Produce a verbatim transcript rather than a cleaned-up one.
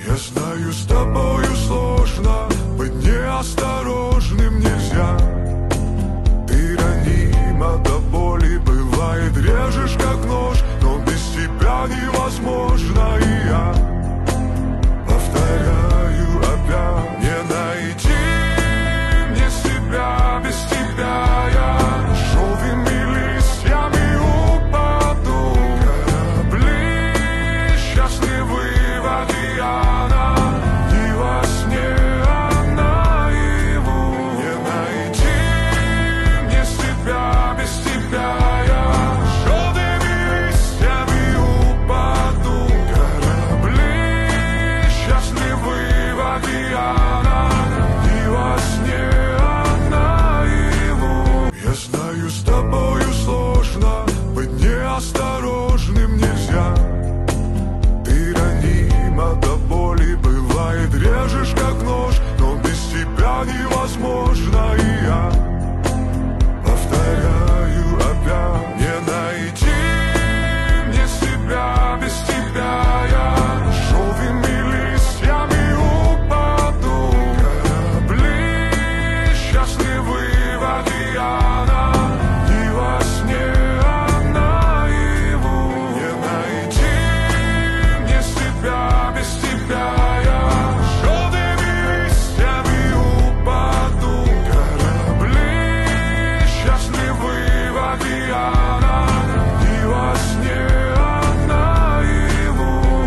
Я знаю, с тобою сложно быть неосторожным нельзя. Ты ранима до боли, бывает режешь как нож, но без тебя невозможно. И я повторяю опять: не найти мне себя без тебя. Я желтыми листьями упаду, корабли счастливы в океанах, не во сне, а наяву. Не найти мне себя без тебя. Я желтыми листьями упаду, корабли счастливы в океанах, не во сне, а наяву. Я знаю, с тобою сложно быть неосторожным нельзя. Ты ранима до боли, бывает режешь как нож, но без тебя невозможно. И я повторяю опять: не найти мне себя без тебя. Я желтыми листьями упаду, корабли счастливы в океане.